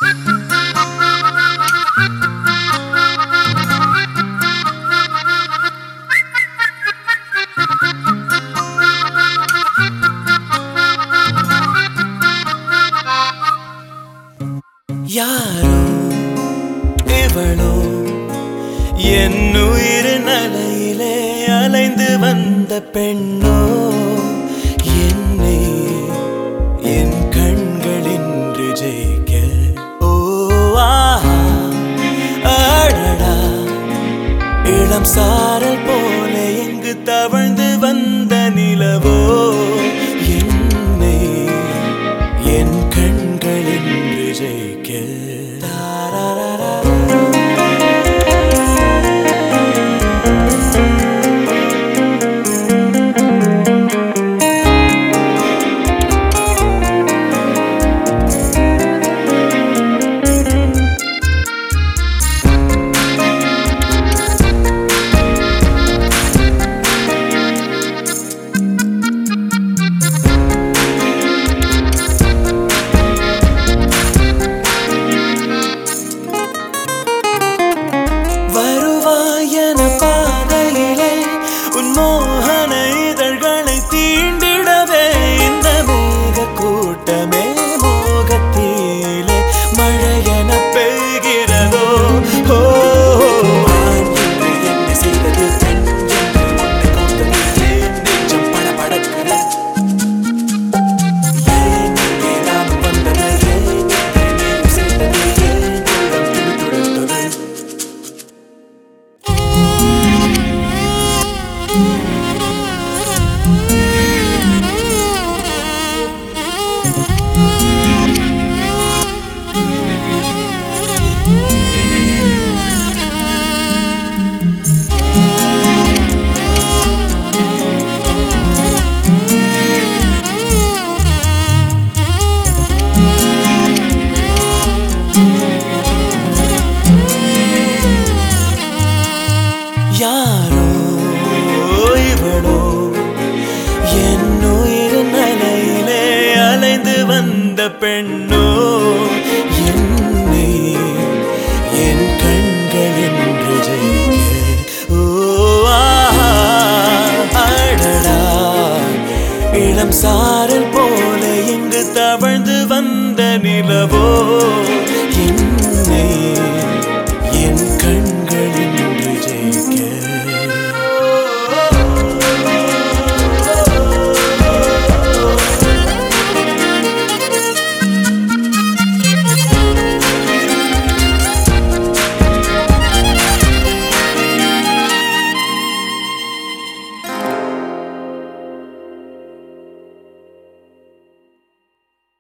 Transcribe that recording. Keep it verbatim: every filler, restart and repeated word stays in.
யாரோ இவளோ என்னுயிர் நலையிலே அலைந்து வந்த பெண்ணோ என்னை என் கண்களின்று ஜெயிக்க ஓ ஆஹா அடடா இளம் சாரல் போல எங்கு தவழ்ந்து வந்த நிலவோ என்னை என் கண்களின்று ஜெயிக்க மோகன இதழ்களை தீண்டிடவே இந்த மேக கூட்டமே மோகத்திலே மழையென பெய்கிறதோ ஓ என்ன செய்தது நெஞ்சம் படபடக்கிற ஏன் இங்கே நாம் வந்தது ஏன் செய்தது ஏன் துடுதுடுத்தது யாரோ இவளோ என்னுயிர் நலையிலே அலைந்து வந்த பெண்ணோ என்னை என் கண்களின்று ஜெயிக்க ஓ ஆஹா அடடா இளம் சாரல் போல